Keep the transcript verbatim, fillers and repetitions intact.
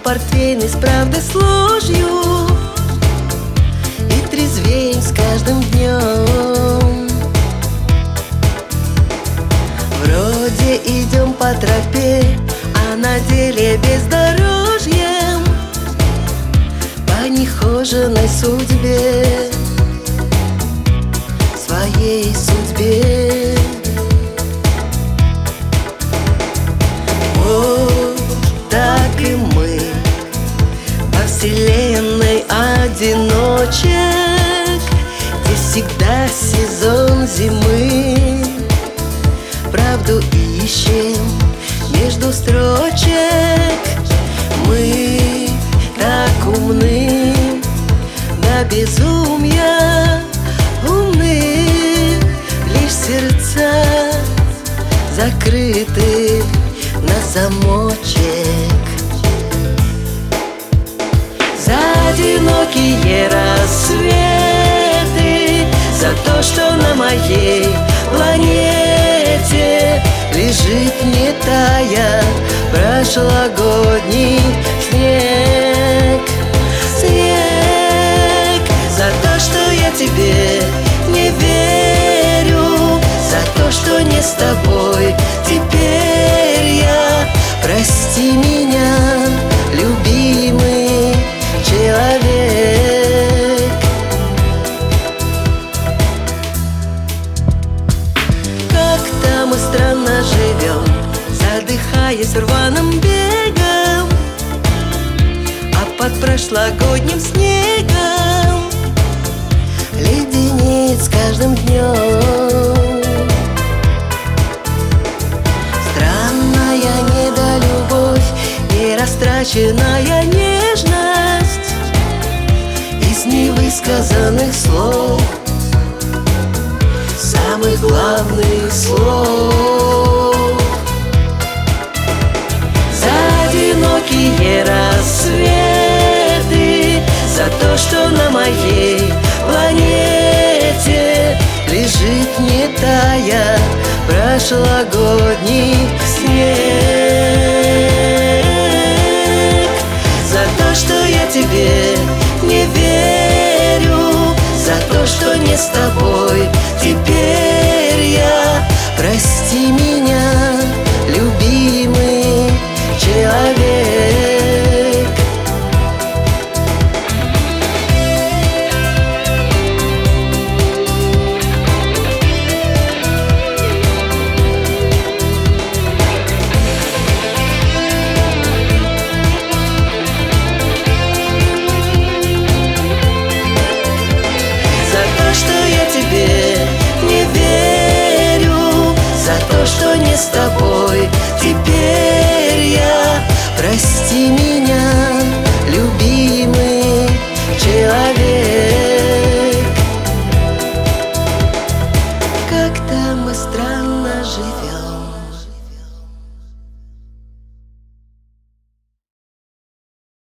портвейн с правдой с ложью, и трезвеем с каждым днем. Вроде идем по тропе, а на деле бездорожьем, по нехоженной судьбе, своей судьбе. Вот так и мы во вселенной одиночек, где всегда сезон зимы. Правду ищем между строчек, мы так умны до безумия, умны, лишь сердца закрыты на замочек. За одинокие рассветы, за то, что на моей планете лежит, не тая, прошлогодний снег. Снег. За то, что я тебе не верю, за то, что не с тобой теперь я. Прости меня, любимый человек. Как-то мы странно живем, задыхаясь рваным бегом, а под прошлогодним снегом леденеет с каждым днем. Странная недолюбовь и растраченная нежность из невысказанных слов, самых главных слов. За одинокие рассветы, за то, что на моей планете лежит, не тая, прошлогодний